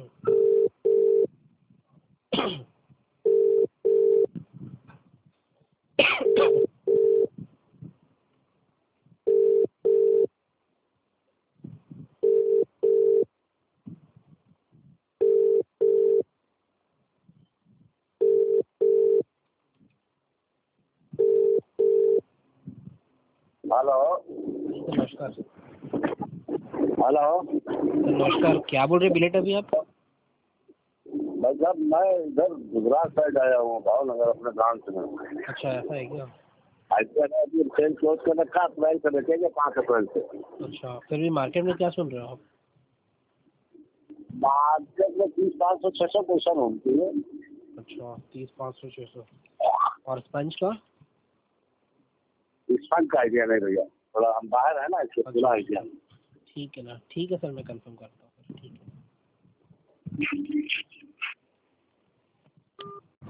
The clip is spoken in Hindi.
हेलो। नमस्कार। हेलो। नमस्कार, क्या बोल रहे बिलेट अभी आप? भाई साहब मैं इधर गुजरात साइड आया हूँ, भावनगर अपने गांव से। अच्छा, ऐसा है क्या? अभी सेल क्लोज कर रखा, अप्रैल से बेचेंगे 5 अप्रैल से। अच्छा, फिर भी मार्केट में क्या सुन रहे हो आप? मार्केट में 30-500-600 पोजीशन होती है। अच्छा, 30-500-600। और स्पंज का? स्पंज का आइडिया नहीं भैया, थोड़ा हम बाहर है ना, इसलिए पूरा आइडिया। ठीक है ना, ठीक है सर, मैं कंफर्म करता हूँ।